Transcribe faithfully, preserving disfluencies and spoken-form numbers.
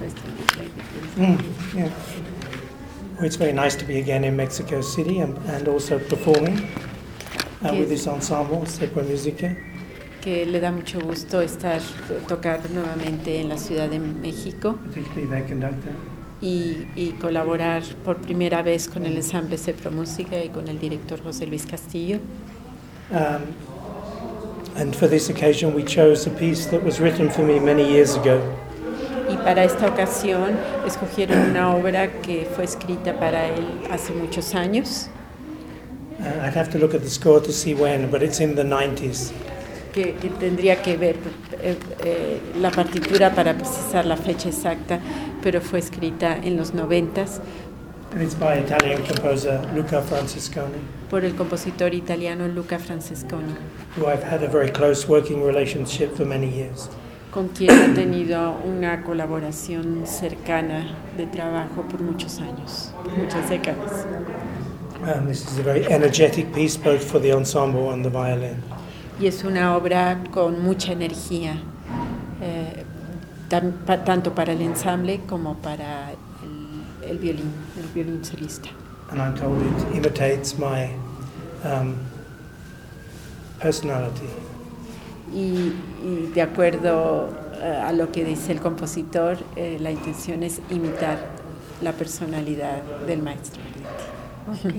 rest of it. Mm, yeah. Well, it's very nice to be again in Mexico City and, and also performing uh, with this ensemble, Sepua Musica. Que le da mucho gusto estar, tocar nuevamente en la Ciudad de México. Particularly their conductor. Y, y colaborar por primera vez con el ensamble Sepua Musica y con el director José Luis Castillo. Um, and for this occasion we chose a piece that was written for me many years ago. Y para esta ocasión escogieron una obra que fue escrita para él hace muchos años. Uh, I'd have to look at the score to see when, but it's in the nineties. Que, que tendría que ver eh, eh, la partitura para precisar la fecha exacta, pero fue escrita en los noventas. And it's by Italian composer Luca Francesconi, por el compositor italiano Luca Francesconi, who I've had a very close working relationship for many years. con quien ha tenido una colaboración cercana de trabajo por muchos años, por muchas décadas. Um, this is a very energetic piece both for the ensemble and the violin. Y es una obra con mucha energía, eh, tan, pa, tanto para el ensamble como para el, el violín, el violín solista. And I'm told it imitates my um, personality. Y, y de acuerdo uh, a lo que dice el compositor, eh, la intención es imitar la personalidad del maestro. Okay.